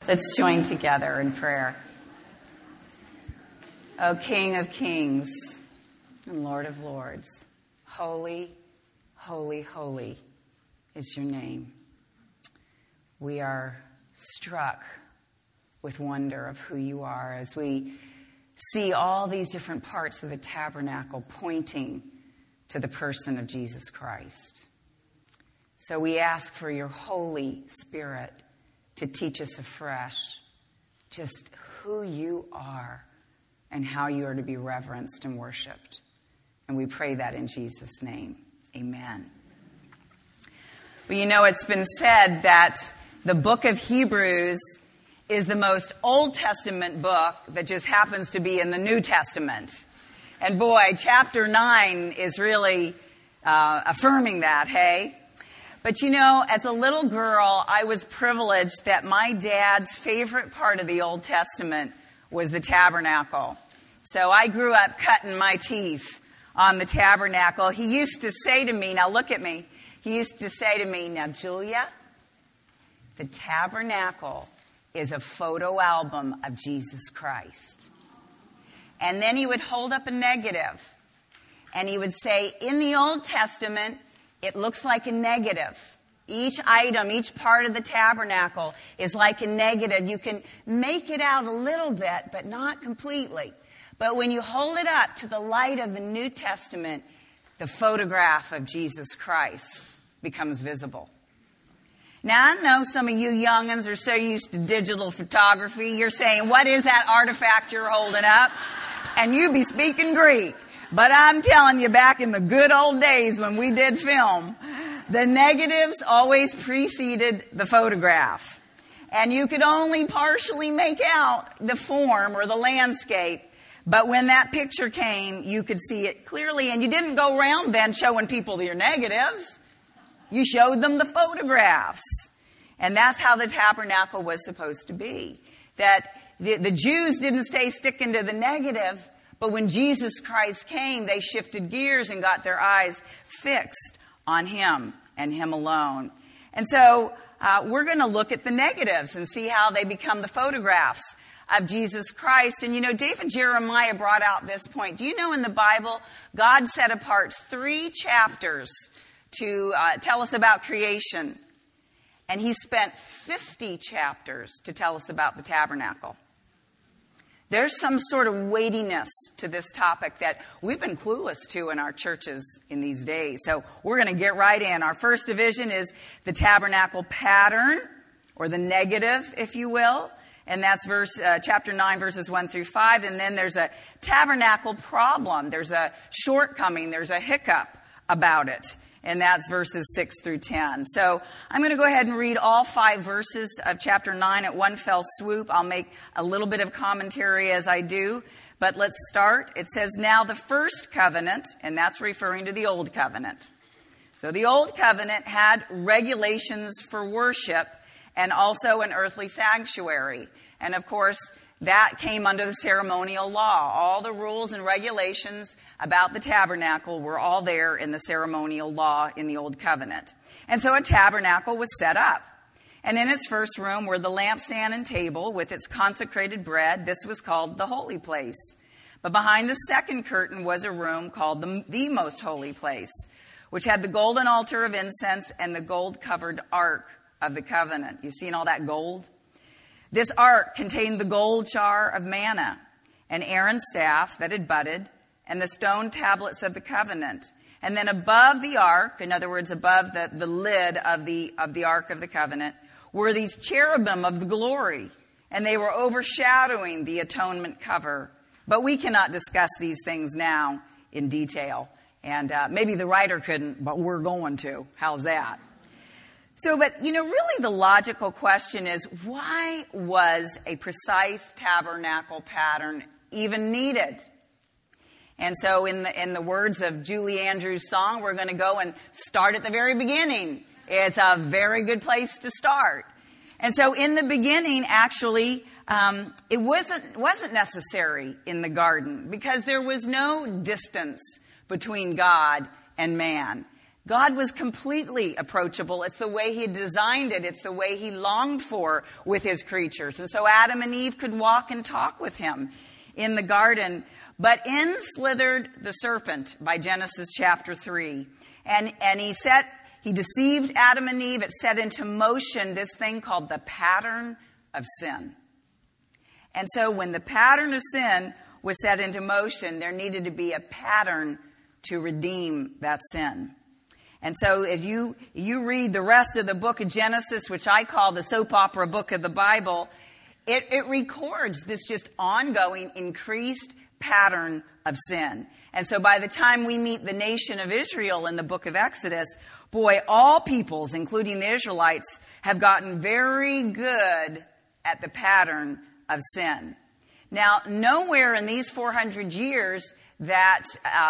Let's join together in prayer. O King of Kings and Lord of Lords, holy, holy, holy is your name. We are struck with wonder of who you are as we see all these different parts of the tabernacle pointing to the person of Jesus Christ. So we ask for your Holy Spirit to teach us afresh just who you are and how you are to be reverenced and worshiped. And we pray that in Jesus' name. Amen. Well, you know, it's been said that the book of Hebrews is the most Old Testament book that just happens to be in the New Testament. And boy, chapter 9 is really affirming that, hey? But you know, as a little girl, I was privileged that my dad's favorite part of the Old Testament was the tabernacle. So I grew up cutting my teeth on the tabernacle. He used to say to me, now look at me, he used to say to me, now Julia, the tabernacle is a photo album of Jesus Christ. And then he would hold up a negative and he would say, in the Old Testament, it looks like a negative. Each item, each part of the tabernacle is like a negative. You can make it out a little bit, but not completely. But when you hold it up to the light of the New Testament, the photograph of Jesus Christ becomes visible. Now, I know some of you young'uns are so used to digital photography. You're saying, what is that artifact you're holding up? And you be speaking Greek. But I'm telling you, back in the good old days when we did film, the negatives always preceded the photograph. And you could only partially make out the form or the landscape. But when that picture came, you could see it clearly. And you didn't go around then showing people your negatives. You showed them the photographs. And that's how the tabernacle was supposed to be. That the Jews didn't stay sticking to the negative, but when Jesus Christ came, they shifted gears and got their eyes fixed on him and him alone. And so we're going to look at the negatives and see how they become the photographs of Jesus Christ. And you know, David Jeremiah brought out this point. Do you know in the Bible, God set apart 3 chapters to tell us about creation. And he spent 50 chapters to tell us about the tabernacle. There's some sort of weightiness to this topic that we've been clueless to in our churches in these days. So we're going to get right in. Our first division is the tabernacle pattern, or the negative, if you will. And that's chapter 9, verses 1 through 5. And then there's a tabernacle problem. There's a shortcoming. There's a hiccup about it. And that's verses 6 through 10. So I'm going to go ahead and read all 5 verses of chapter 9 at one fell swoop. I'll make a little bit of commentary as I do. But let's start. It says, now the first covenant, and that's referring to the old covenant. So the old covenant had regulations for worship and also an earthly sanctuary. And of course, that came under the ceremonial law. All the rules and regulations about the tabernacle were all there in the ceremonial law in the Old Covenant. And so a tabernacle was set up. And in its first room were the lampstand and table with its consecrated bread. This was called the holy place. But behind the second curtain was a room called the most holy place, which had the golden altar of incense and the gold-covered ark of the covenant. You seen all that gold? This ark contained the gold jar of manna, and Aaron's staff that had budded, and the stone tablets of the covenant. And then above the ark, in other words, above the lid of the ark of the covenant, were these cherubim of the glory, and they were overshadowing the atonement cover. But we cannot discuss these things now in detail. And maybe the writer couldn't, but we're going to. How's that? So, but, you know, really the logical question is, why was a precise tabernacle pattern even needed? And so in the words of Julie Andrews' song, we're going to go and start at the very beginning. It's a very good place to start. And so in the beginning, actually, it wasn't necessary in the garden because there was no distance between God and man. God was completely approachable. It's the way he designed it. It's the way he longed for with his creatures. And so Adam and Eve could walk and talk with him in the garden. But in slithered the serpent by Genesis chapter 3. And he deceived Adam and Eve. It set into motion this thing called the pattern of sin. And so when the pattern of sin was set into motion, there needed to be a pattern to redeem that sin. And so if you read the rest of the book of Genesis, which I call the soap opera book of the Bible, it records this just ongoing, increased pattern of sin. And so by the time we meet the nation of Israel in the book of Exodus, boy, all peoples, including the Israelites, have gotten very good at the pattern of sin. Now, nowhere in these 400 years that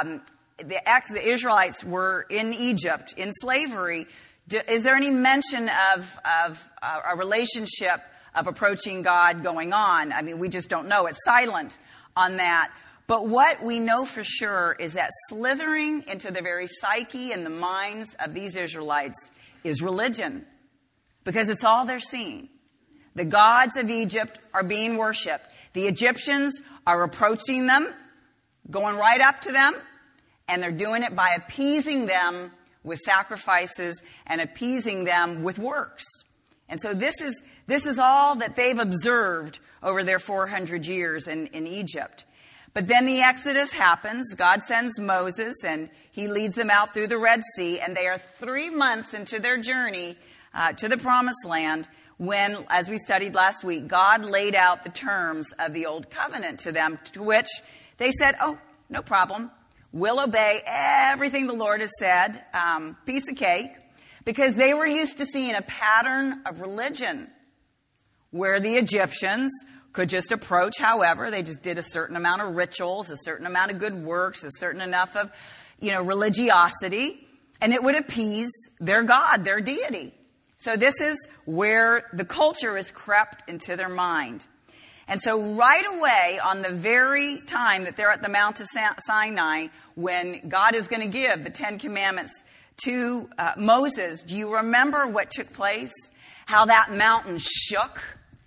the Israelites were in Egypt, in slavery, is there any mention of a relationship of approaching God going on? I mean, we just don't know. It's silent on that. But what we know for sure is that slithering into the very psyche and the minds of these Israelites is religion, because it's all they're seeing. The gods of Egypt are being worshipped. The Egyptians are approaching them, going right up to them, and they're doing it by appeasing them with sacrifices and appeasing them with works. And so this is all that they've observed over their 400 years in Egypt. But then the Exodus happens. God sends Moses, and he leads them out through the Red Sea, and they are 3 months into their journey to the Promised Land when, as we studied last week, God laid out the terms of the Old Covenant to them, to which they said, oh, no problem. We'll obey everything the Lord has said, piece of cake, because they were used to seeing a pattern of religion where the Egyptians could just approach however. They just did a certain amount of rituals, a certain amount of good works, a certain enough of, religiosity, and it would appease their God, their deity. So this is where the culture is crept into their mind. And so right away, on the very time that they're at the Mount of Sinai, when God is going to give the 10 Commandments to Moses, do you remember what took place? How that mountain shook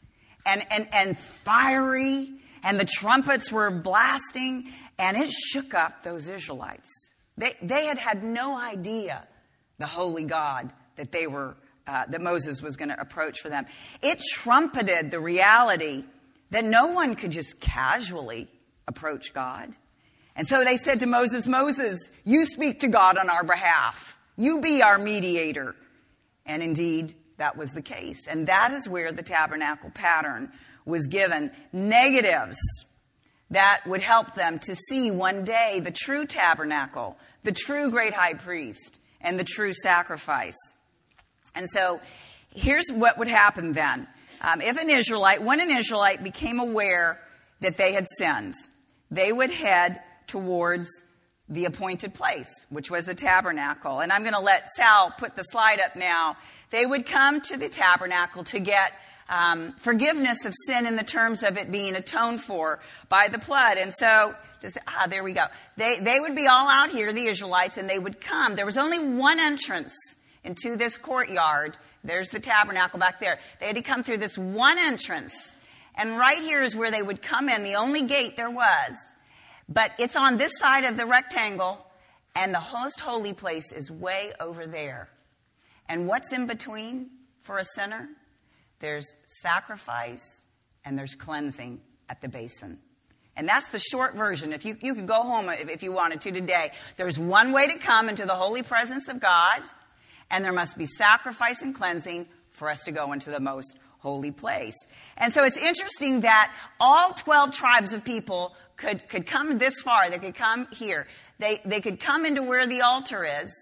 and fiery, and the trumpets were blasting, and it shook up those Israelites. They had no idea the holy God that that Moses was going to approach for them. It trumpeted the reality that no one could just casually approach God. And so they said to Moses, Moses, you speak to God on our behalf. You be our mediator. And indeed, that was the case. And that is where the tabernacle pattern was given. Negatives that would help them to see one day the true tabernacle, the true great high priest, and the true sacrifice. And so here's what would happen then. When an Israelite became aware that they had sinned, they would head towards the appointed place, which was the tabernacle. And I'm going to let Sal put the slide up now. They would come to the tabernacle to get forgiveness of sin in the terms of it being atoned for by the blood. And so, there we go. They would be all out here, the Israelites, and they would come. There was only one entrance into this courtyard. There's the tabernacle back there. They had to come through this one entrance. And right here is where they would come in, the only gate there was. But it's on this side of the rectangle, and the most holy place is way over there. And what's in between for a sinner? There's sacrifice and there's cleansing at the basin. And that's the short version. If you could go home if you wanted to today. There's one way to come into the holy presence of God, and there must be sacrifice and cleansing for us to go into the most holy place. And so it's interesting that all 12 tribes of people could come this far. They could come here. They could come into where the altar is,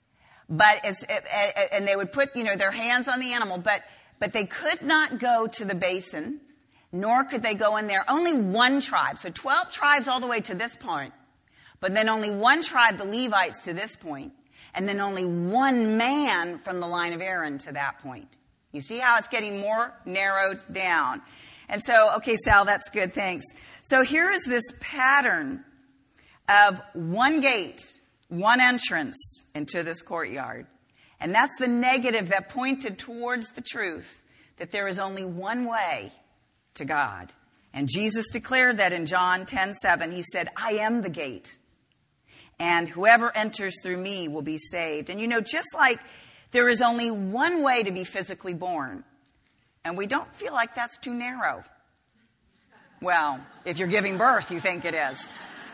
and they would put, their hands on the animal, but they could not go to the basin, nor could they go in there. Only one tribe. So 12 tribes all the way to this point, but then only one tribe, the Levites, to this point, and then only one man from the line of Aaron to that point. You see how it's getting more narrowed down. And so, okay, Sal, that's good, thanks. So here is this pattern of one gate one entrance into this courtyard. And that's the negative that pointed towards the truth, that there is only one way to God. And Jesus declared that in John 10:7. He said, I am the gate, and whoever enters through me will be saved. And just like there is only one way to be physically born, and we don't feel like that's too narrow. Well, if you're giving birth, you think it is.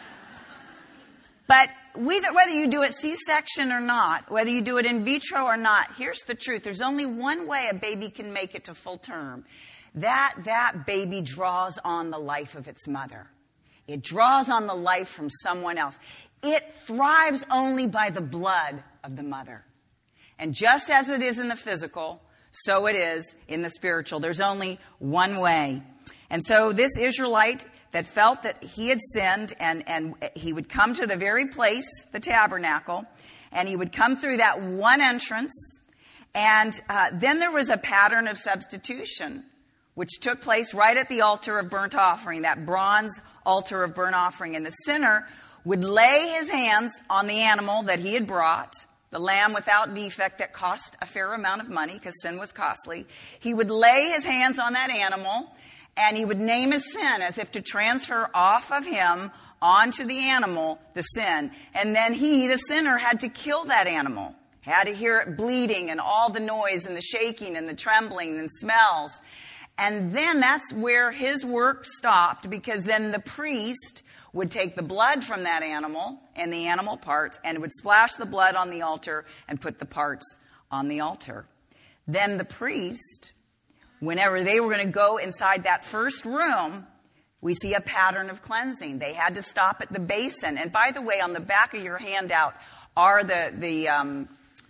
But whether you do it C-section or not, whether you do it in vitro or not, here's the truth. There's only one way a baby can make it to full term. That baby draws on the life of its mother. It draws on the life from someone else. It thrives only by the blood of the mother. And just as it is in the physical, so it is in the spiritual. There's only one way. And so this Israelite that felt that he had sinned, and he would come to the very place, the tabernacle, and he would come through that one entrance. And then there was a pattern of substitution, which took place right at the altar of burnt offering, that bronze altar of burnt offering. And the sinner would lay his hands on the animal that he had brought, the lamb without defect that cost a fair amount of money because sin was costly. He would lay his hands on that animal, and he would name his sin as if to transfer off of him onto the animal the sin. And then he, the sinner, had to kill that animal, had to hear it bleeding and all the noise and the shaking and the trembling and smells. And then that's where his work stopped, because then the priest would take the blood from that animal and the animal parts and would splash the blood on the altar and put the parts on the altar. Then the priest, whenever they were going to go inside that first room, we see a pattern of cleansing. They had to stop at the basin. And by the way, on the back of your handout are the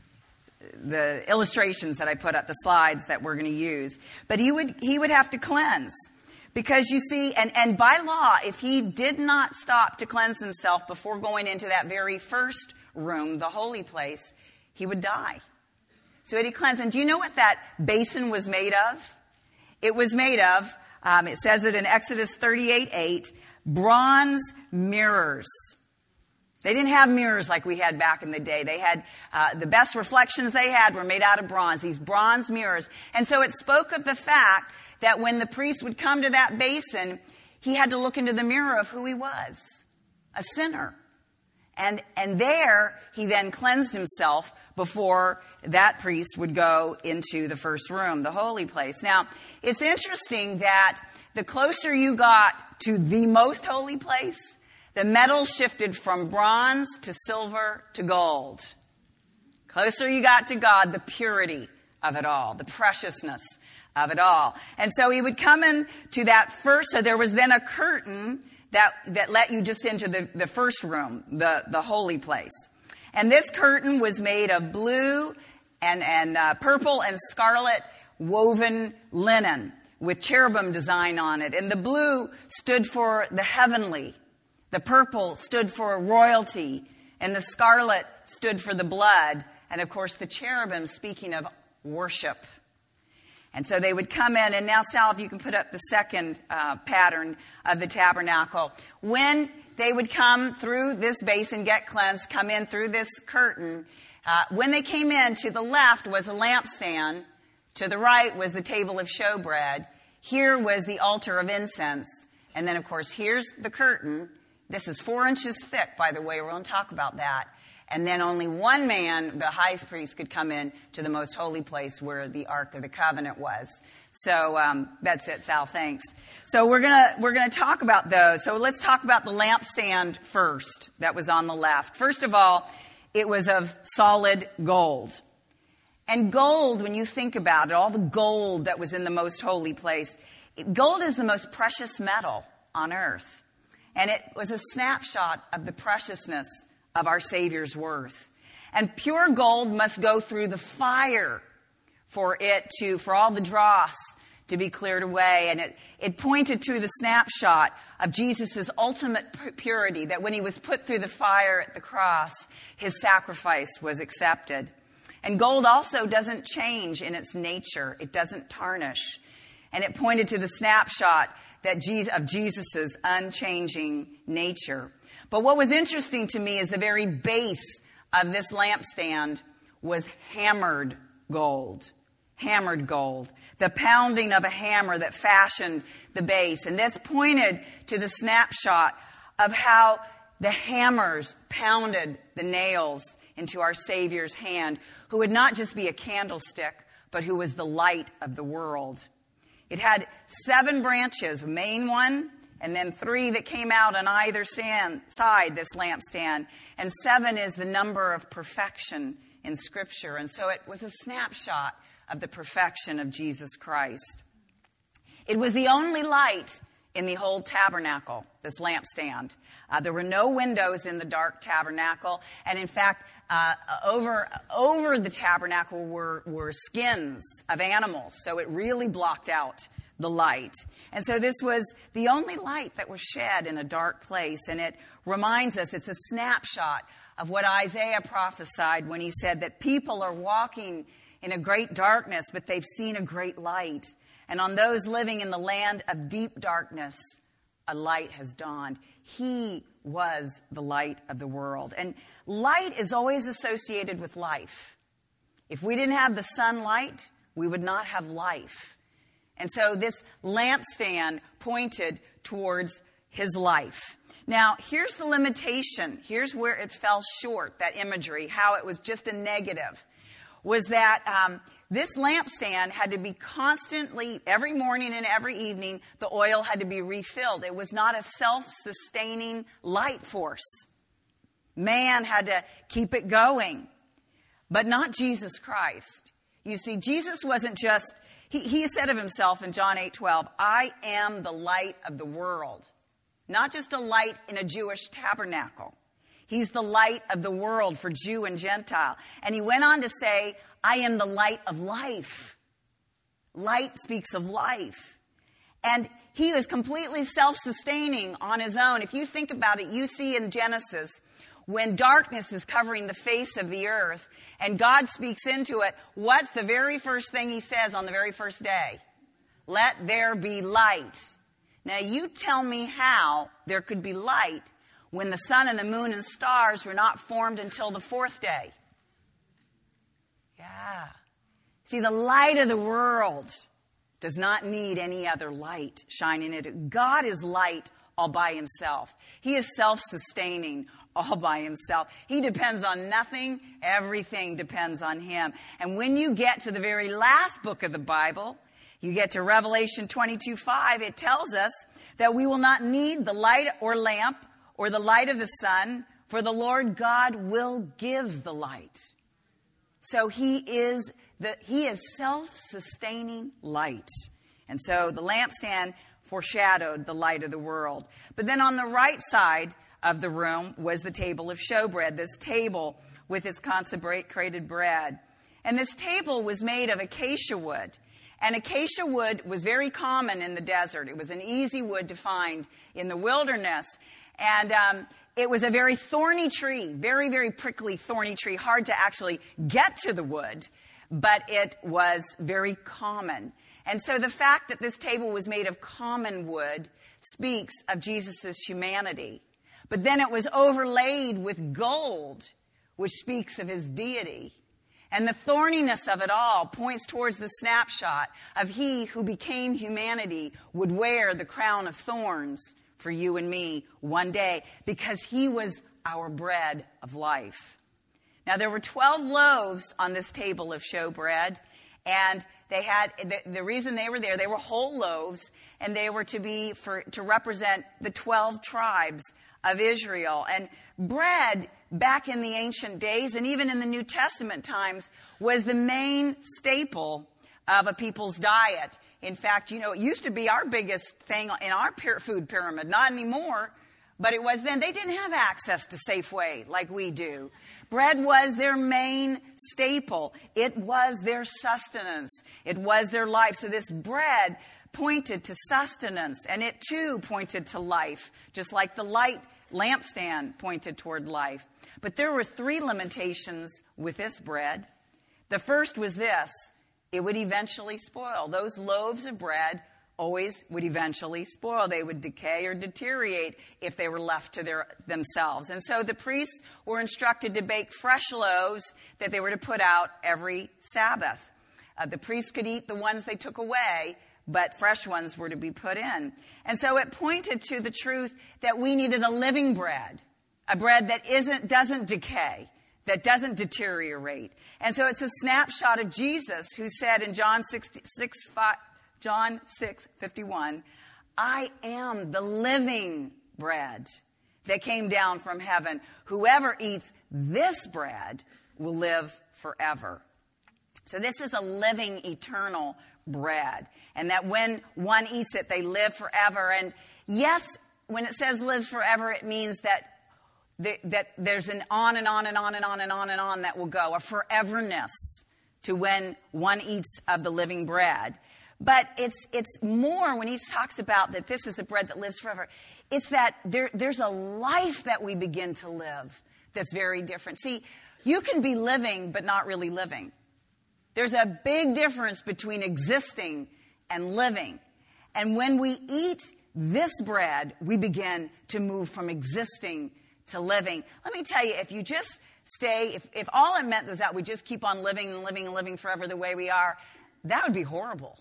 illustrations that I put up, the slides that we're going to use. But he would have to cleanse. Because you see, and by law, if he did not stop to cleanse himself before going into that very first room, the holy place, he would die. So he had to cleanse. And do you know what that basin was made of? It was made of, it says it in Exodus 38:8, bronze mirrors. They didn't have mirrors like we had back in the day. They had, the best reflections they had were made out of bronze, these bronze mirrors. And so it spoke of the fact that when the priest would come to that basin, he had to look into the mirror of who he was, a sinner. And there he then cleansed himself before that priest would go into the first room, the holy place. Now, it's interesting that the closer you got to the most holy place, the metal shifted from bronze to silver to gold. Closer you got to God, the purity of it all, the preciousness of it all. And so he would come into that first, so there was then a curtain that let you just into the first room, the holy place. And this curtain was made of blue and purple and scarlet woven linen with cherubim design on it. And the blue stood for the heavenly. The purple stood for royalty. And the scarlet stood for the blood. And of course the cherubim speaking of worship. And so they would come in, and now, Sal, if you can put up the second pattern of the tabernacle. When they would come through this basin, get cleansed, come in through this curtain, when they came in, to the left was a lampstand, to the right was the table of showbread, here was the altar of incense, and then, of course, here's the curtain. This is 4 inches thick, by the way. We're going to talk about that. And then only one man, the high priest, could come in to the most holy place where the Ark of the Covenant was. So that's it, Sal. Thanks. So we're gonna talk about those. So let's talk about the lampstand first. That was on the left. First of all, it was of solid gold. And gold, when you think about it, all the gold that was in the most holy place, gold is the most precious metal on earth. And it was a snapshot of the preciousness of our Savior's worth. And pure gold must go through the fire for all the dross to be cleared away. And it pointed to the snapshot of Jesus' ultimate purity, that when he was put through the fire at the cross, his sacrifice was accepted. And gold also doesn't change in its nature. It doesn't tarnish. And it pointed to the snapshot of Jesus' unchanging nature. But what was interesting to me is the very base of this lampstand was hammered gold. Hammered gold. The pounding of a hammer that fashioned the base. And this pointed to the snapshot of how the hammers pounded the nails into our Savior's hand, who would not just be a candlestick, but who was the light of the world. It had 7 branches, a main one, and then 3 that came out on either side, this lampstand. And 7 is the number of perfection in Scripture. And so it was a snapshot of the perfection of Jesus Christ. It was the only light in the whole tabernacle, this lampstand. There were no windows in the dark tabernacle. And in fact, over the tabernacle were skins of animals. So it really blocked out the light. And so this was the only light that was shed in a dark place. And it reminds us, it's a snapshot of what Isaiah prophesied when he said that people are walking in a great darkness, but they've seen a great light. And on those living in the land of deep darkness, a light has dawned. He was the light of the world. And light is always associated with life. If we didn't have the sunlight, we would not have life. And so this lampstand pointed towards his life. Now, here's the limitation. Here's where it fell short, that imagery, how it was just a negative, was that this lampstand had to be constantly, every morning and every evening, the oil had to be refilled. It was not a self-sustaining light force. Man had to keep it going, but not Jesus Christ. You see, Jesus wasn't just, he said of himself in John 8:12, I am the light of the world. Not just a light in a Jewish tabernacle. He's the light of the world for Jew and Gentile. And he went on to say, I am the light of life. Light speaks of life. And he was completely self-sustaining on his own. If you think about it, you see in Genesis, when darkness is covering the face of the earth and God speaks into it, what's the very first thing he says on the very first day? Let there be light. Now you tell me how there could be light when the sun and the moon and stars were not formed until the 4th day. Yeah. See, the light of the world does not need any other light shining in it. God is light all by himself. He is self-sustaining all by himself. He depends on nothing. Everything depends on him. And when you get to the very last book of the Bible, you get to Revelation 22:5, it tells us that we will not need the light or lamp or the light of the sun, for the Lord God will give the light. So he is self-sustaining light. And so the lampstand foreshadowed the light of the world. But then on the right side of the room was the table of showbread, this table with its consecrated bread. And this table was made of acacia wood. And acacia wood was very common in the desert. It was an easy wood to find in the wilderness. And it was a very thorny tree, very, very prickly, thorny tree, hard to actually get to the wood, but it was very common. And so the fact that this table was made of common wood speaks of Jesus' humanity. But then it was overlaid with gold, which speaks of his deity. And the thorniness of it all points towards the snapshot of he who became humanity would wear the crown of thorns for you and me one day, because he was our bread of life. Now, there were 12 loaves on this table of showbread, and they had, the reason they were there, they were whole loaves, and they were to represent the 12 tribes of Israel. And bread, back in the ancient days, and even in the New Testament times, was the main staple of a people's diet. In fact, it used to be our biggest thing in our food pyramid. Not anymore, but it was then. They didn't have access to Safeway like we do. Bread was their main staple. It was their sustenance. It was their life. So this bread pointed to sustenance, and it too pointed to life, just like the light lampstand pointed toward life. But there were 3 limitations with this bread. The first was this: it would eventually spoil. Those loaves of bread always would eventually spoil. They would decay or deteriorate if they were left to themselves. And so the priests were instructed to bake fresh loaves that they were to put out every Sabbath. The priests could eat the ones they took away, but fresh ones were to be put in. And so it pointed to the truth that we needed a living bread, a bread that doesn't decay, that doesn't deteriorate. And so it's a snapshot of Jesus, who said in John 6:51, I am the living bread that came down from heaven. Whoever eats this bread will live forever. So this is a living, eternal bread. And that when one eats it, they live forever. And yes, when it says live forever, it means that there's an on and on and on and on and on and on that will go, a foreverness to when one eats of the living bread. But it's more when he talks about that this is a bread that lives forever. It's that there's a life that we begin to live that's very different. See, you can be living but not really living. There's a big difference between existing and living. And when we eat this bread, we begin to move from existing to living. Let me tell you, if you just stay, if all it meant was that we just keep on living and living and living forever the way we are, that would be horrible.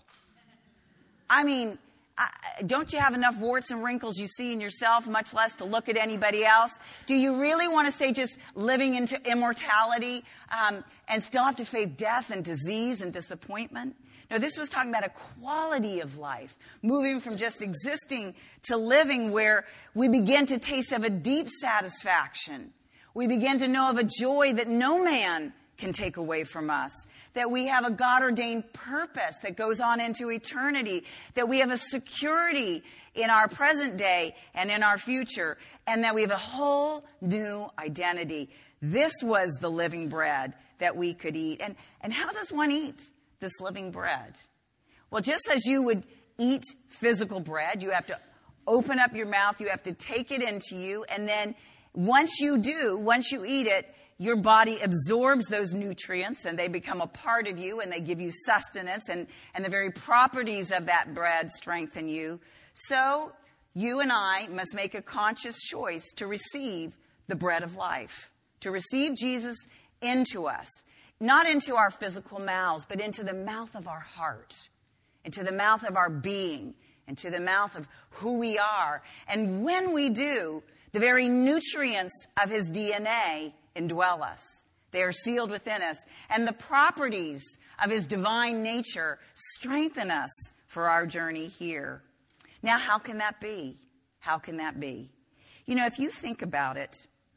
I mean, don't you have enough warts and wrinkles you see in yourself, much less to look at anybody else? Do you really want to stay just living into immortality and still have to face death and disease and disappointment? No, this was talking about a quality of life, moving from just existing to living, where we begin to taste of a deep satisfaction. We begin to know of a joy that no man can take away from us, that we have a God-ordained purpose that goes on into eternity, that we have a security in our present day and in our future, and that we have a whole new identity. This was the living bread that we could eat. And how does one eat this living bread? Well, just as you would eat physical bread, you have to open up your mouth, you have to take it into you, and then once you eat it, your body absorbs those nutrients and they become a part of you and they give you sustenance, and the very properties of that bread strengthen you. So you and I must make a conscious choice to receive the bread of life, to receive Jesus into us, not into our physical mouths, but into the mouth of our heart, into the mouth of our being, into the mouth of who we are. And when we do, the very nutrients of his DNA indwell us. They are sealed within us. And the properties of his divine nature strengthen us for our journey here. Now, how can that be? How can that be? You know, if you think about it,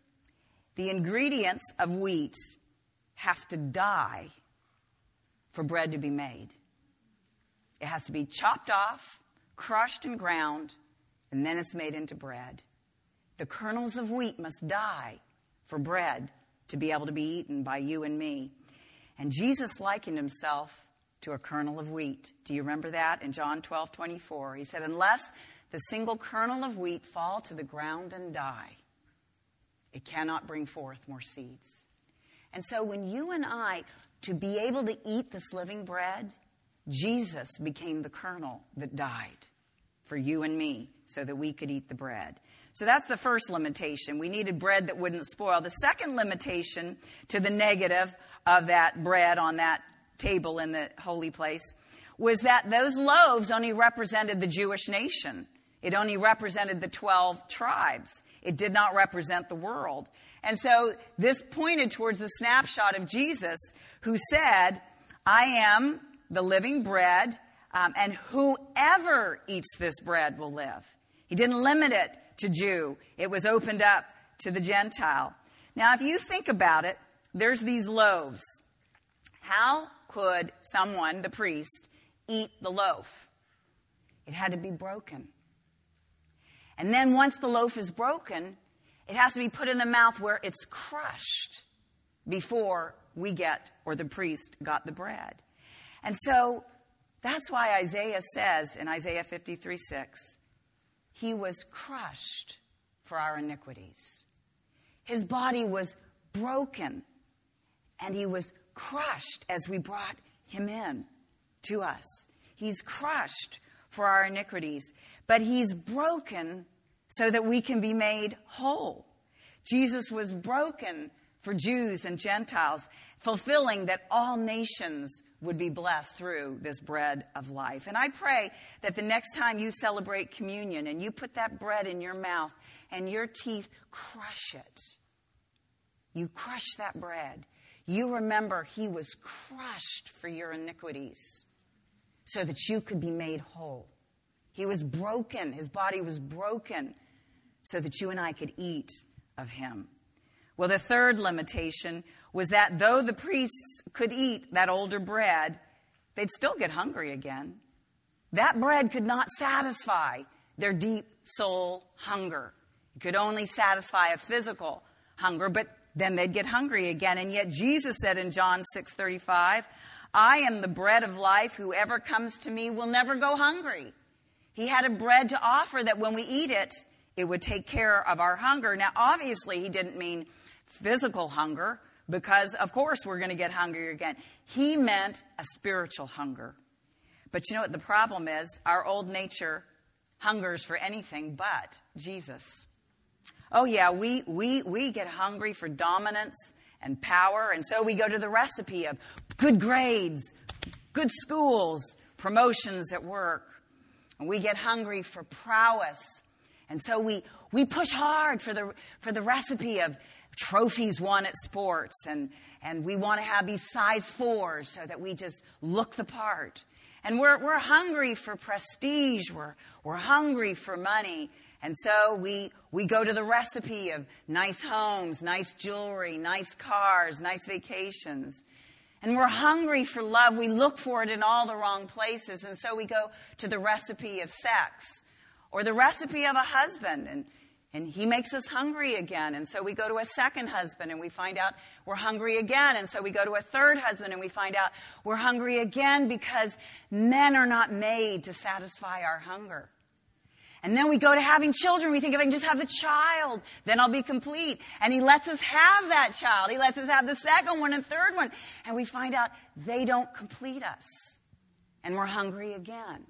the ingredients of wheat have to die for bread to be made. It has to be chopped off, crushed and ground, and then it's made into bread. The kernels of wheat must die for bread to be able to be eaten by you and me. And Jesus likened himself to a kernel of wheat. Do you remember that? In John 12:24, he said, unless the single kernel of wheat fall to the ground and die, it cannot bring forth more seeds. And so when you and I, to be able to eat this living bread, Jesus became the kernel that died for you and me so that we could eat the bread. So that's the first limitation. We needed bread that wouldn't spoil. The second limitation to the negative of that bread on that table in the holy place was that those loaves only represented the Jewish nation. It only represented the 12 tribes. It did not represent the world. And so this pointed towards the snapshot of Jesus, who said, I am the living bread, and whoever eats this bread will live. He didn't limit it to Jew. It was opened up to the Gentile. Now, if you think about it, there's these loaves. How could someone, the priest, eat the loaf? It had to be broken. And then once the loaf is broken, it has to be put in the mouth where it's crushed before we get, or the priest got, the bread. And so that's why Isaiah says in Isaiah 53:6, he was crushed for our iniquities. His body was broken, and he was crushed as we brought him in to us. He's crushed for our iniquities, but he's broken so that we can be made whole. Jesus was broken for Jews and Gentiles, fulfilling that all nations would be blessed through this bread of life. And I pray that the next time you celebrate communion and you put that bread in your mouth and your teeth crush it, you crush that bread, you remember he was crushed for your iniquities so that you could be made whole. He was broken. His body was broken so that you and I could eat of him. Well, the third limitation was that though the priests could eat that older bread, they'd still get hungry again. That bread could not satisfy their deep soul hunger. It could only satisfy a physical hunger, but then they'd get hungry again. And yet Jesus said in John 6:35, I am the bread of life. Whoever comes to me will never go hungry. He had a bread to offer that when we eat it, it would take care of our hunger. Now, obviously, he didn't mean physical hunger because, of course, we're going to get hungry again. He meant a spiritual hunger. But you know what the problem is? Our old nature hungers for anything but Jesus. Oh, yeah, we get hungry for dominance and power, and so we go to the recipe of good grades, good schools, promotions at work. And we get hungry for prowess. And so we push hard for the recipe of trophies won at sports. And we want to have these size 4s so that we just look the part. And we're hungry for prestige. We're hungry for money. And so we go to the recipe of nice homes, nice jewelry, nice cars, nice vacations. And we're hungry for love. We look for it in all the wrong places. And so we go to the recipe of sex or the recipe of a husband. And he makes us hungry again. And so we go to a second husband and we find out we're hungry again. And so we go to a third husband and we find out we're hungry again because men are not made to satisfy our hunger. And then we go to having children. We think if I can just have the child, then I'll be complete. And he lets us have that child. He lets us have the second one and third one. And we find out they don't complete us. And we're hungry again.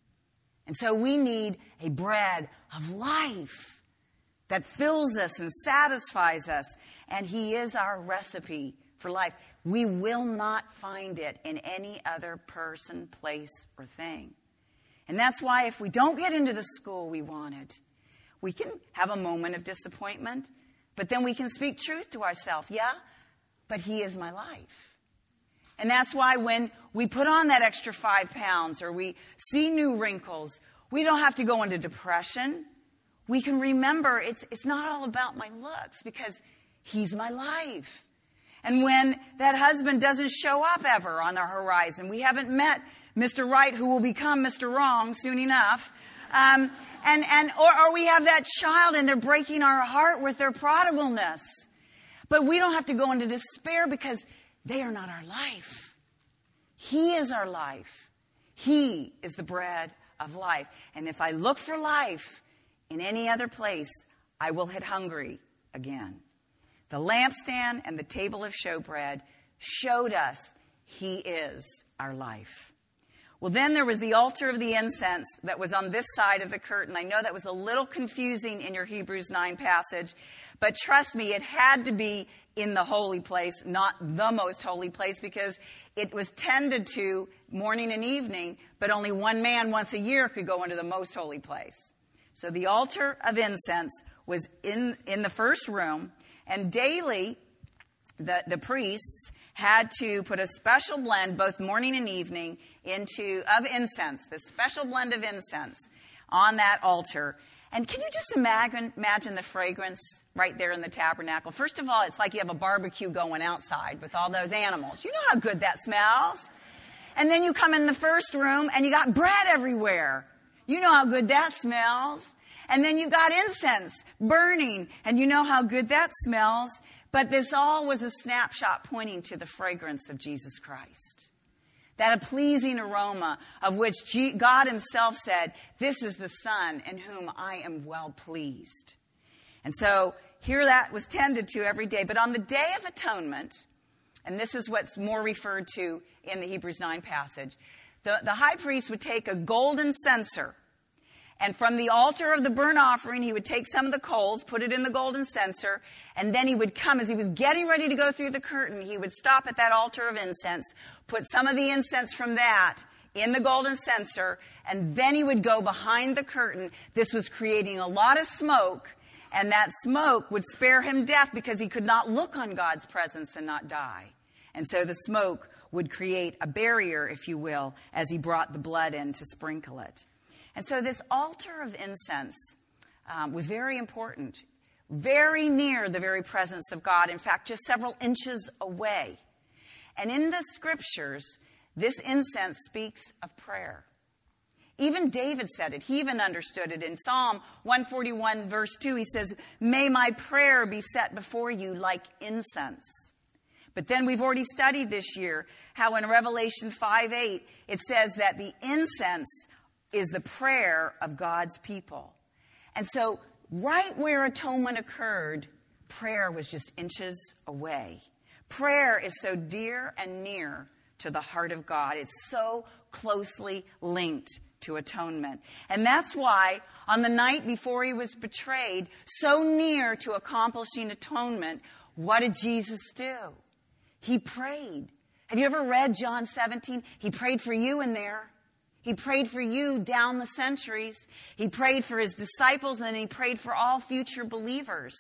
And so we need a bread of life that fills us and satisfies us. And he is our recipe for life. We will not find it in any other person, place, or thing. And that's why if we don't get into the school we wanted, we can have a moment of disappointment, but then we can speak truth to ourselves. Yeah, but he is my life. And that's why when we put on that extra 5 pounds or we see new wrinkles, we don't have to go into depression. We can remember it's not all about my looks because he's my life. And when that husband doesn't show up ever on the horizon, we haven't met Mr. Right, who will become Mr. Wrong soon enough. Or we have that child and they're breaking our heart with their prodigalness. But we don't have to go into despair because they are not our life. He is our life. He is the bread of life. And if I look for life in any other place, I will hit hungry again. The lampstand and the table of showbread showed us he is our life. Well, then there was the altar of the incense that was on this side of the curtain. I know that was a little confusing in your Hebrews 9 passage, but trust me, it had to be in the holy place, not the most holy place, because it was tended to morning and evening, but only one man once a year could go into the most holy place. So the altar of incense was in the first room, and daily the priests had to put a special blend, both morning and evening, of incense, this special blend of incense on that altar. And can you just imagine the fragrance right there in the tabernacle? First of all, it's like you have a barbecue going outside with all those animals. You know how good that smells. And then you come in the first room and you got bread everywhere. You know how good that smells. And then you got incense burning and you know how good that smells. But this all was a snapshot pointing to the fragrance of Jesus Christ. That a pleasing aroma of which God himself said, this is the Son in whom I am well pleased. And so here that was tended to every day. But on the Day of Atonement, and this is what's more referred to in the Hebrews 9 passage, The high priest would take a golden censer, and from the altar of the burnt offering, he would take some of the coals, put it in the golden censer, and then he would come, as he was getting ready to go through the curtain, he would stop at that altar of incense, put some of the incense from that in the golden censer, and then he would go behind the curtain. This was creating a lot of smoke, and that smoke would spare him death because he could not look on God's presence and not die. And so the smoke would create a barrier, if you will, as he brought the blood in to sprinkle it. And so this altar of incense was very important, very near the very presence of God, in fact, just several inches away. And in the scriptures, this incense speaks of prayer. Even David said it. He even understood it. In Psalm 141, verse 2, he says, "May my prayer be set before you like incense." But then we've already studied this year how in Revelation 5:8, it says that the incense is the prayer of God's people. And so right where atonement occurred, prayer was just inches away. Prayer is so dear and near to the heart of God. It's so closely linked to atonement. And that's why on the night before he was betrayed, so near to accomplishing atonement, what did Jesus do? He prayed. Have you ever read John 17? He prayed for you in there. He prayed for you down the centuries. He prayed for his disciples, and he prayed for all future believers.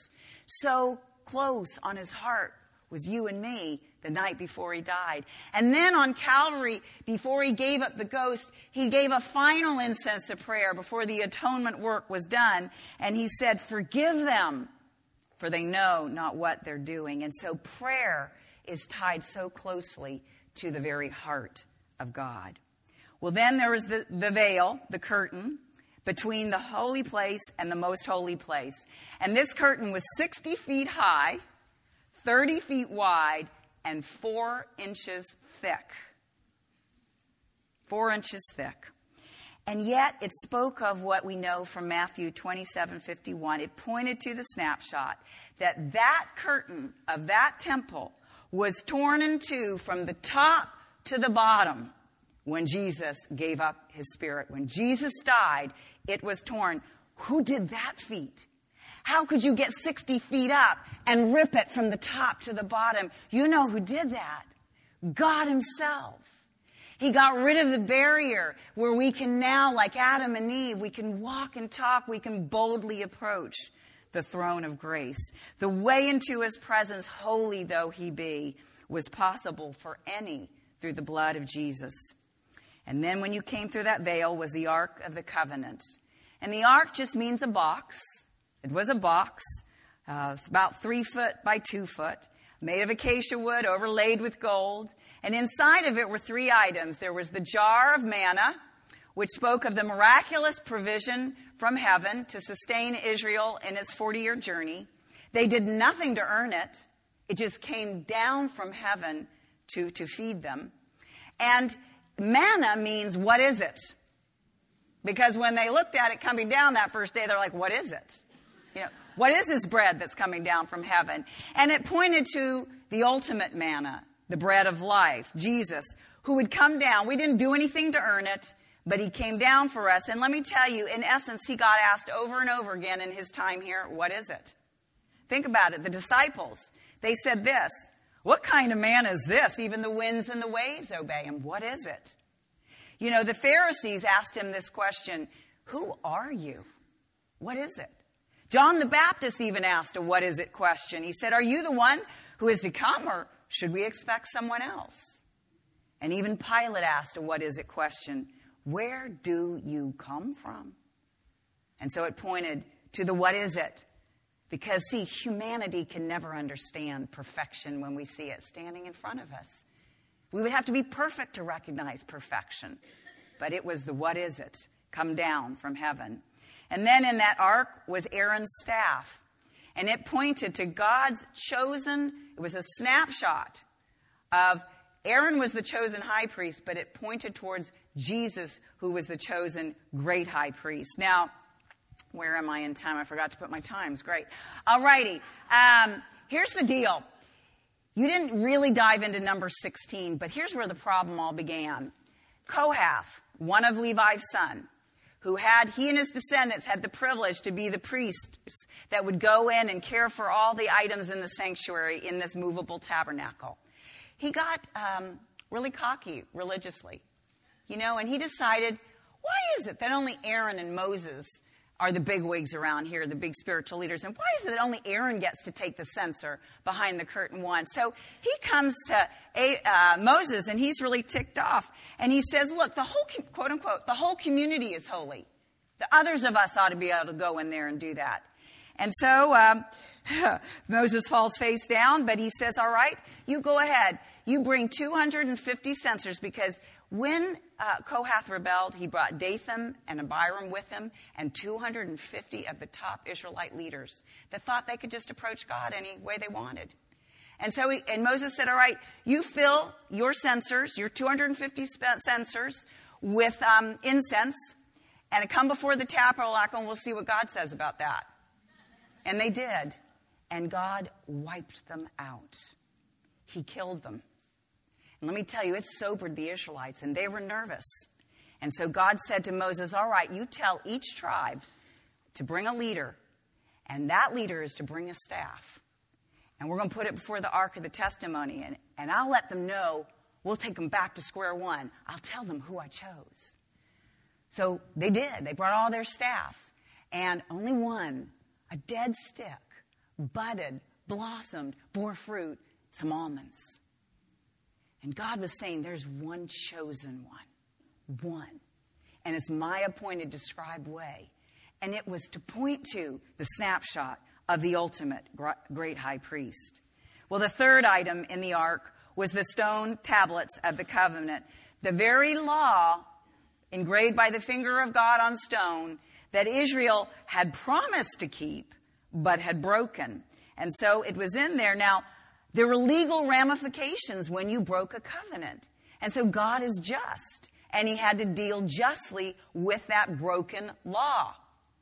So close on his heart was you and me the night before he died. And then on Calvary, before he gave up the ghost, he gave a final incense of prayer before the atonement work was done. And he said, "Forgive them, for they know not what they're doing." And so prayer is tied so closely to the very heart of God. Well, then there was the veil, the curtain, between the holy place and the most holy place. And this curtain was 60 feet high, 30 feet wide, and 4 inches thick. 4 inches thick. And yet it spoke of what we know from Matthew 27:51. It pointed to the snapshot that curtain of that temple was torn in two from the top to the bottom when Jesus gave up his spirit. When Jesus died, it was torn. Who did that feat? How could you get 60 feet up and rip it from the top to the bottom? You know who did that. God himself. He got rid of the barrier where we can now, like Adam and Eve, we can walk and talk, we can boldly approach the throne of grace. The way into his presence, holy though he be, was possible for any through the blood of Jesus. And then when you came through that veil was the Ark of the Covenant. And the Ark just means a box. It was a box, about 3 foot by 2 foot, made of acacia wood, overlaid with gold. And inside of it were 3 items. There was the jar of manna, which spoke of the miraculous provision from heaven to sustain Israel in its 40-year journey. They did nothing to earn it. It just came down from heaven to feed them. And manna means, what is it? Because when they looked at it coming down that first day, they're like, what is it? What is this bread that's coming down from heaven? And it pointed to the ultimate manna, the bread of life, Jesus, who would come down. We didn't do anything to earn it, but he came down for us. And let me tell you, in essence, he got asked over and over again in his time here, what is it? Think about it. The disciples, they said this, what kind of manna is this? Even the winds and the waves obey him. What is it? The Pharisees asked him this question, who are you? What is it? John the Baptist even asked a what is it question. He said, are you the one who is to come, or should we expect someone else? And even Pilate asked a what is it question. Where do you come from? And so it pointed to the what is it? Because, see, humanity can never understand perfection when we see it standing in front of us. We would have to be perfect to recognize perfection. But it was the what is it? Come down from heaven. And then in that ark was Aaron's staff. And it pointed to God's chosen, it was a snapshot of Aaron was the chosen high priest, but it pointed towards Jesus, who was the chosen great high priest. Now, where am I in time? I forgot to put my times. Great. All righty. Here's the deal. You didn't really dive into number 16, but here's where the problem all began. Kohath, one of Levi's son, he and his descendants had the privilege to be the priests that would go in and care for all the items in the sanctuary in this movable tabernacle. He got really cocky religiously, and he decided, why is it that only Aaron and Moses are the bigwigs around here, the big spiritual leaders? And why is it that only Aaron gets to take the censer behind the curtain once? So he comes to Moses, and he's really ticked off. And he says, look, the whole, quote unquote, the whole community is holy. The others of us ought to be able to go in there and do that. And so Moses falls face down, but he says, all right, you go ahead. You bring 250 censers, because when Kohath rebelled, he brought Dathan and Abiram with him and 250 of the top Israelite leaders that thought they could just approach God any way they wanted. And so Moses said, all right, you fill your censers, your 250 censers, with incense, and come before the tabernacle, and we'll see what God says about that. And they did. And God wiped them out. He killed them. And let me tell you, it sobered the Israelites, and they were nervous. And so God said to Moses, all right, you tell each tribe to bring a leader, and that leader is to bring a staff. And we're going to put it before the Ark of the Testimony, and I'll let them know. We'll take them back to square one. I'll tell them who I chose. So they did. They brought all their staffs, and only one, a dead stick, budded, blossomed, bore fruit, some almonds. And God was saying, there's one chosen one. And it's my appointed, described way. And it was to point to the snapshot of the ultimate great high priest. Well, the third item in the ark was the stone tablets of the covenant, the very law engraved by the finger of God on stone that Israel had promised to keep, but had broken. And so it was in there. Now, there were legal ramifications when you broke a covenant. And so God is just, and he had to deal justly with that broken law.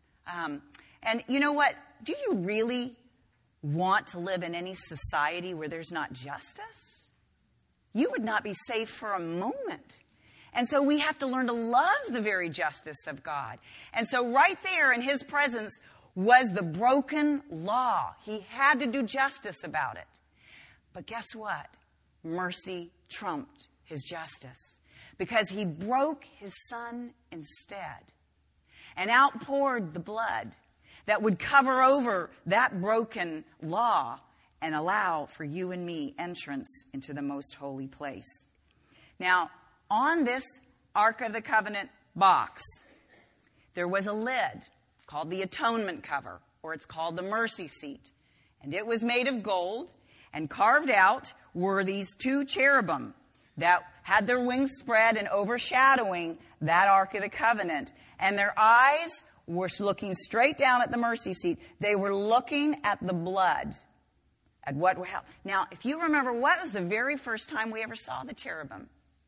And you know what? Do you really want to live in any society where there's not justice? You would not be safe for a moment. And so we have to learn to love the very justice of God. And so right there in his presence was the broken law. He had to do justice about it. But guess what? Mercy trumped his justice, because he broke his son instead and outpoured the blood that would cover over that broken law and allow for you and me entrance into the most holy place. Now, on this Ark of the Covenant box, there was a lid called the atonement cover, or it's called the mercy seat. And it was made of gold, and carved out were these two cherubim that had their wings spread and overshadowing that Ark of the Covenant. And their eyes were looking straight down at the mercy seat. They were looking at the blood, at what would happen. Now, if you remember, what was the very first time we ever saw the cherubim?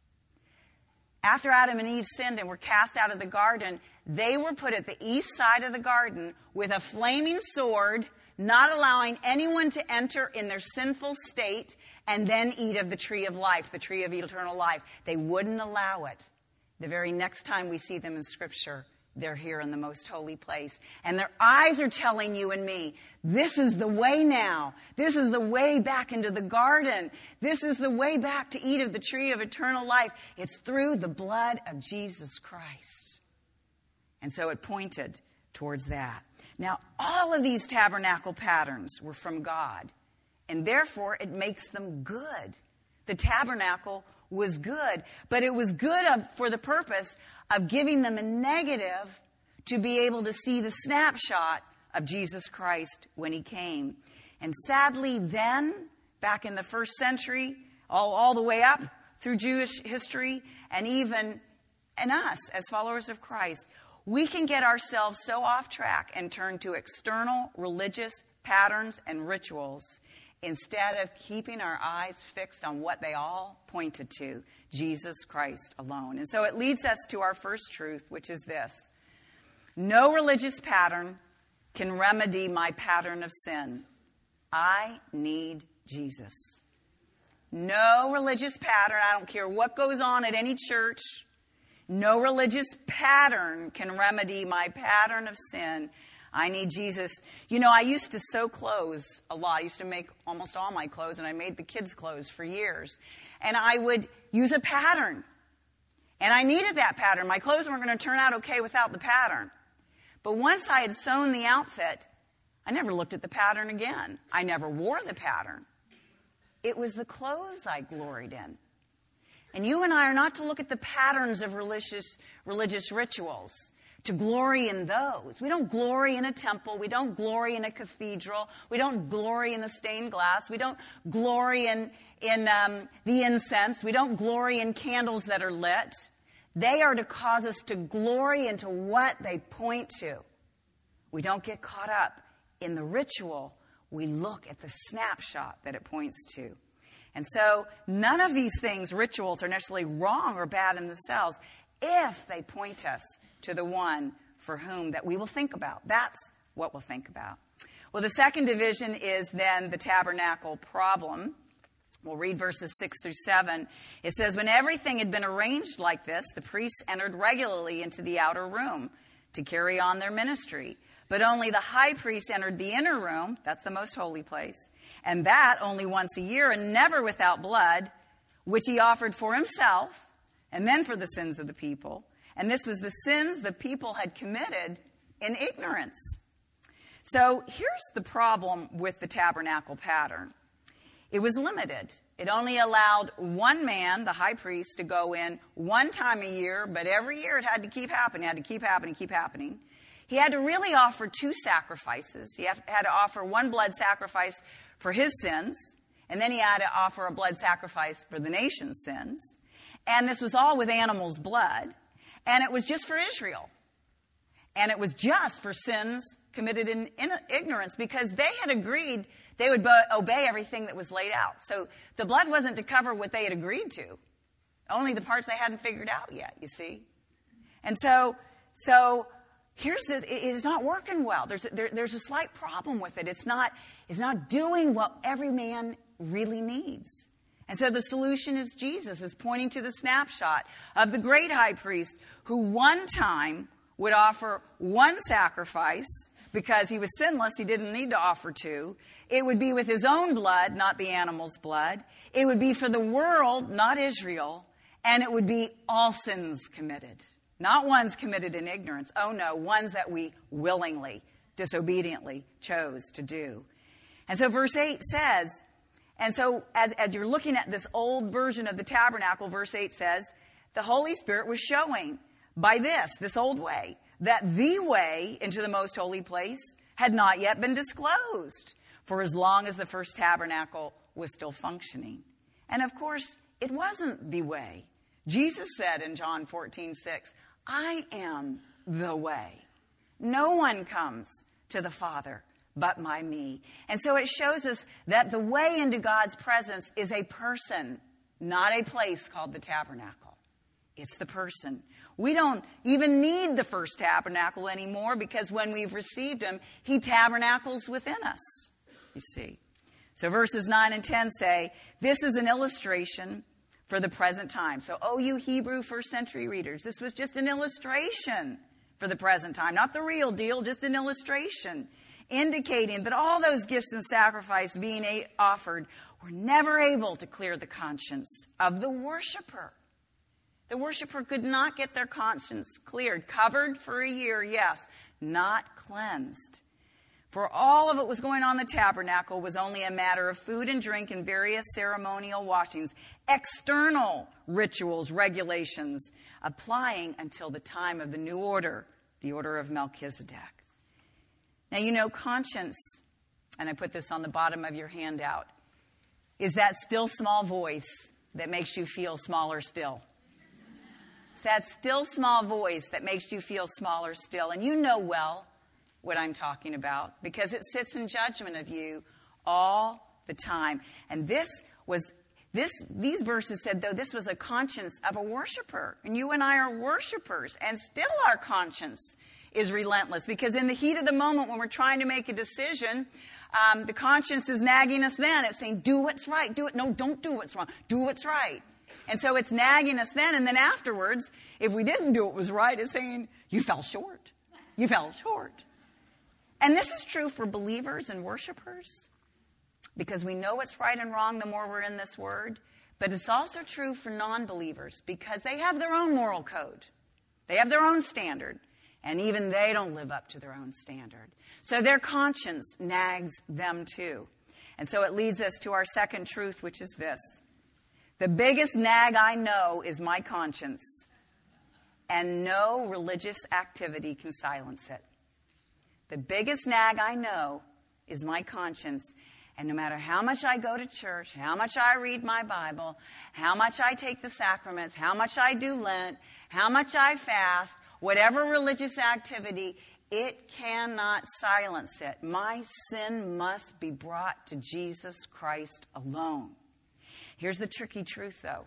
After Adam and Eve sinned and were cast out of the garden, they were put at the east side of the garden with a flaming sword, not allowing anyone to enter in their sinful state and then eat of the tree of life, the tree of eternal life. They wouldn't allow it. The very next time we see them in Scripture, they're here in the most holy place. And their eyes are telling you and me, this is the way now. This is the way back into the garden. This is the way back to eat of the tree of eternal life. It's through the blood of Jesus Christ. And so it pointed towards that. Now, all of these tabernacle patterns were from God, and therefore it makes them good. The tabernacle was good, but it was good for the purpose of giving them a negative to be able to see the snapshot of Jesus Christ when he came. And sadly then, back in the first century, all the way up through Jewish history, and even in us as followers of Christ, we can get ourselves so off track and turn to external religious patterns and rituals instead of keeping our eyes fixed on what they all pointed to, Jesus Christ alone. And so it leads us to our first truth, which is this: no religious pattern can remedy my pattern of sin. I need Jesus. No religious pattern, I don't care what goes on at any church, No religious pattern can remedy my pattern of sin. I need Jesus. You know, I used to sew clothes a lot. I used to make almost all my clothes, and I made the kids' clothes for years. And I would use a pattern. And I needed that pattern. My clothes weren't going to turn out okay without the pattern. But once I had sewn the outfit, I never looked at the pattern again. I never wore the pattern. It was the clothes I gloried in. And you and I are not to look at the patterns of religious rituals, to glory in those. We don't glory in a temple. We don't glory in a cathedral. We don't glory in the stained glass. We don't glory in the incense. We don't glory in candles that are lit. They are to cause us to glory into what they point to. We don't get caught up in the ritual. We look at the snapshot that it points to. And so none of these things, rituals, are necessarily wrong or bad in themselves if they point us to the one for whom that we will think about. That's what we'll think about. Well, the second division is then the tabernacle problem. We'll read verses 6 through 7. It says, when everything had been arranged like this, the priests entered regularly into the outer room to carry on their ministry. But only the high priest entered the inner room, that's the most holy place, and that only once a year and never without blood, which he offered for himself and then for the sins of the people. And this was the sins the people had committed in ignorance. So here's the problem with the tabernacle pattern. It was limited. It only allowed one man, the high priest, to go in one time a year, but every year it had to keep happening, keep happening. He had to really offer two sacrifices. He had to offer one blood sacrifice for his sins, and then he had to offer a blood sacrifice for the nation's sins. And this was all with animals' blood, and it was just for Israel. And it was just for sins committed in ignorance, because they had agreed they would obey everything that was laid out. So the blood wasn't to cover what they had agreed to, only the parts they hadn't figured out yet, you see. And so here's this, it is not working well. There's a slight problem with it. It's not doing what every man really needs. And so the solution is Jesus, is pointing to the snapshot of the great high priest who one time would offer one sacrifice because he was sinless. He didn't need to offer two. It would be with his own blood, not the animal's blood. It would be for the world, not Israel. And it would be all sins committed. Not ones committed in ignorance. Oh no, ones that we willingly, disobediently chose to do. And so verse 8 says, and so as you're looking at this old version of the tabernacle, verse 8 says, the Holy Spirit was showing by this old way, that the way into the most holy place had not yet been disclosed for as long as the first tabernacle was still functioning. And of course, it wasn't the way. Jesus said in John 14:6, I am the way. No one comes to the Father but by me. And so it shows us that the way into God's presence is a person, not a place called the tabernacle. It's the person. We don't even need the first tabernacle anymore, because when we've received him, he tabernacles within us, you see. So verses 9 and 10 say, this is an illustration for the present time. So, you Hebrew first century readers, this was just an illustration for the present time, not the real deal, just an illustration, indicating that all those gifts and sacrifice being offered were never able to clear the conscience of the worshiper. The worshiper could not get their conscience cleared. Covered for a year, yes, not cleansed. For all of what was going on in the tabernacle was only a matter of food and drink and various ceremonial washings, external rituals, regulations, applying until the time of the new order, the order of Melchizedek. Now, you know, conscience, and I put this on the bottom of your handout, is that still small voice that makes you feel smaller still. It's that still small voice that makes you feel smaller still. And you know well what I'm talking about, because it sits in judgment of you all the time. And these verses said, though, this was a conscience of a worshiper. And you and I are worshipers, and still our conscience is relentless, because in the heat of the moment when we're trying to make a decision, the conscience is nagging us then. It's saying, do what's right. No, don't do what's wrong. Do what's right. And so it's nagging us then, and then afterwards, if we didn't do what was right, it's saying, you fell short. You fell short. And this is true for believers and worshipers, because we know what's right and wrong the more we're in this word. But it's also true for non-believers, because they have their own moral code. They have their own standard, and even they don't live up to their own standard. So their conscience nags them too. And so it leads us to our second truth, which is this. The biggest nag I know is my conscience, and no religious activity can silence it. The biggest nag I know is my conscience, and no matter how much I go to church, how much I read my Bible, how much I take the sacraments, how much I do Lent, how much I fast, whatever religious activity, it cannot silence it. My sin must be brought to Jesus Christ alone. Here's the tricky truth, though.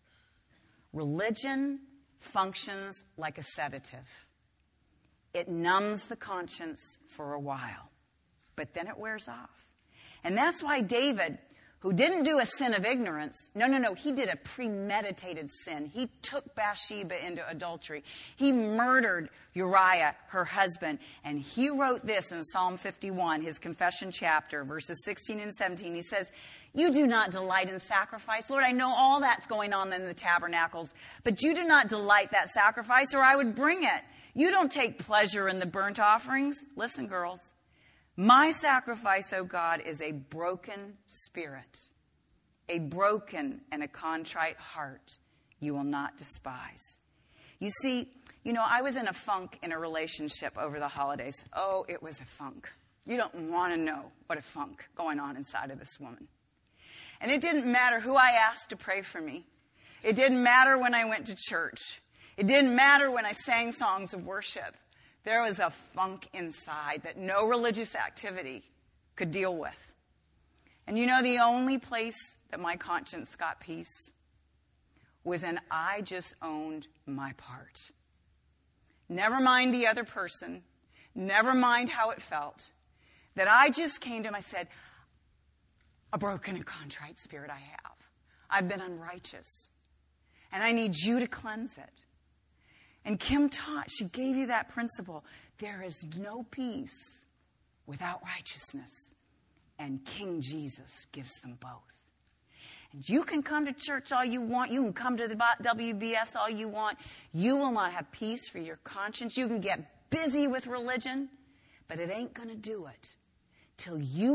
Religion functions like a sedative. It numbs the conscience for a while, but then it wears off. And that's why David, who didn't do a sin of ignorance, no, he did a premeditated sin. He took Bathsheba into adultery. He murdered Uriah, her husband. And he wrote this in Psalm 51, his confession chapter, verses 16 and 17. He says, you do not delight in sacrifice. Lord, I know all that's going on in the tabernacles, but you do not delight that sacrifice, or I would bring it. You don't take pleasure in the burnt offerings. Listen, girls. My sacrifice, O God, is a broken spirit, a broken and a contrite heart you will not despise. You see, I was in a funk in a relationship over the holidays. Oh, it was a funk. You don't want to know what a funk going on inside of this woman. And it didn't matter who I asked to pray for me. It didn't matter when I went to church. It didn't matter when I sang songs of worship. There was a funk inside that no religious activity could deal with. And the only place that my conscience got peace was when I just owned my part. Never mind the other person. Never mind how it felt. That I just came to him, I said, a broken and contrite spirit I have. I've been unrighteous. And I need you to cleanse it. And Kim taught, she gave you that principle. There is no peace without righteousness. And King Jesus gives them both. And you can come to church all you want. You can come to the WBS all you want. You will not have peace for your conscience. You can get busy with religion, but it ain't going to do it till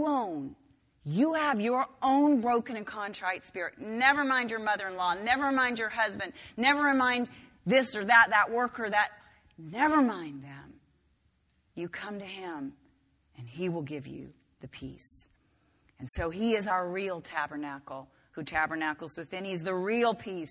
you have your own broken and contrite spirit. Never mind your mother-in-law. Never mind your husband. Never mind this or that worker, that. Never mind them. You come to him, and he will give you the peace. And so he is our real tabernacle who tabernacles within. He's the real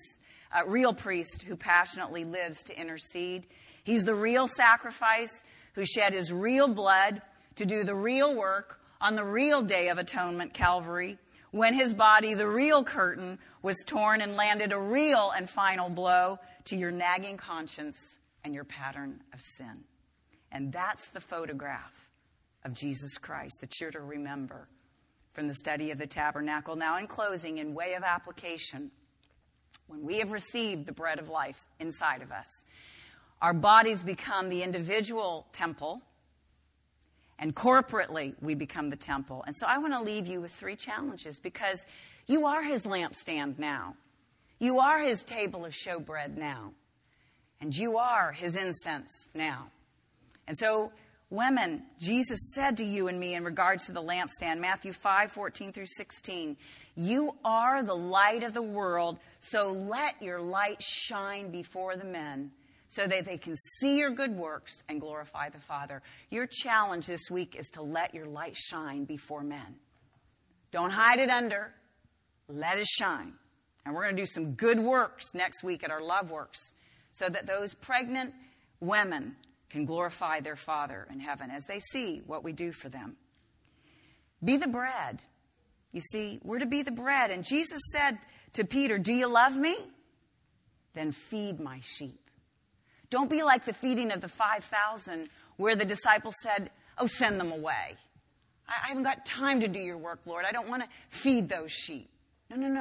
priest who passionately lives to intercede. He's the real sacrifice who shed his real blood to do the real work on the real day of atonement, Calvary, when his body, the real curtain, was torn and landed a real and final blow to your nagging conscience and your pattern of sin. And that's the photograph of Jesus Christ that you're to remember from the study of the tabernacle. Now, in closing, in way of application, when we have received the bread of life inside of us, our bodies become the individual temple, and corporately we become the temple. And so I want to leave you with 3 challenges, because you are his lampstand now. You are his table of showbread now. And you are his incense now. And so, women, Jesus said to you and me in regards to the lampstand, Matthew 5:14 through 16, you are the light of the world, so let your light shine before the men, so that they can see your good works and glorify the Father. Your challenge this week is to let your light shine before men. Don't hide it under. Let it shine. And we're going to do some good works next week at our Love Works, so that those pregnant women can glorify their Father in heaven as they see what we do for them. Be the bread. You see, we're to be the bread. And Jesus said to Peter, do you love me? Then feed my sheep. Don't be like the feeding of the 5,000 where the disciples said, oh, send them away. I haven't got time to do your work, Lord. I don't want to feed those sheep. No.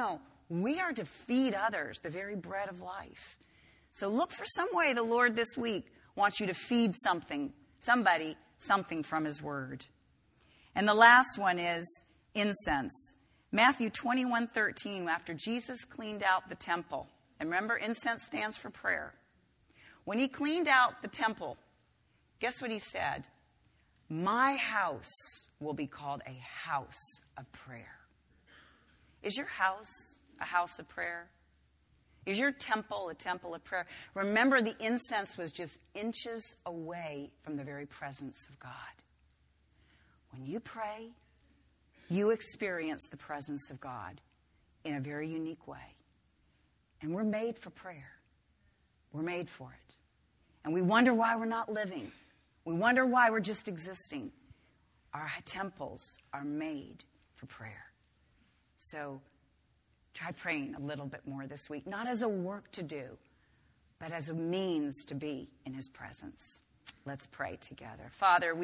We are to feed others the very bread of life. So look for some way the Lord this week wants you to feed somebody something from his word. And the last one is incense. Matthew 21:13, after Jesus cleaned out the temple. And remember, incense stands for prayer. When he cleaned out the temple, guess what he said? My house will be called a house of prayer. Is your house a house of prayer? Is your temple a temple of prayer? Remember, the incense was just inches away from the very presence of God. When you pray, you experience the presence of God in a very unique way. And we're made for prayer. We're made for it. And we wonder why we're not living. We wonder why we're just existing. Our temples are made for prayer. So try praying a little bit more this week, not as a work to do, but as a means to be in his presence. Let's pray together. Father,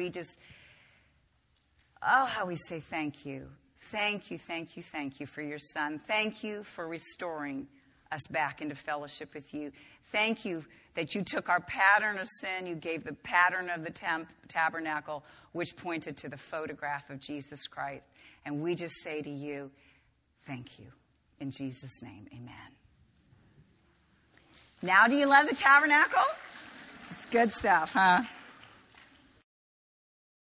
how we say thank you. Thank you, thank you, thank you for your son. Thank you for restoring us back into fellowship with you. Thank you that you took our pattern of sin, you gave the pattern of the tabernacle, which pointed to the photograph of Jesus Christ. And we just say to you, thank you. In Jesus' name, amen. Now do you love the tabernacle? It's good stuff, huh?